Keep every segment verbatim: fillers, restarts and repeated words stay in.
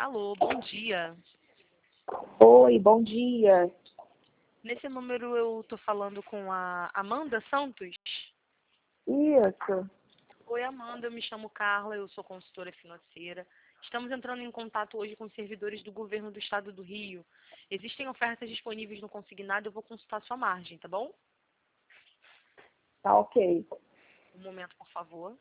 Alô, bom dia. Oi, bom dia. Nesse número eu tô falando com a Amanda Santos. Isso. Oi, Amanda, eu me chamo Carla, eu sou consultora financeira. Estamos entrando em contato hoje com servidores do governo do estado do Rio. Existem ofertas disponíveis no consignado, eu vou consultar sua margem, tá bom? Tá ok. Um momento, por favor.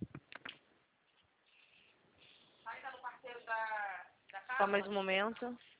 Só mais um momento.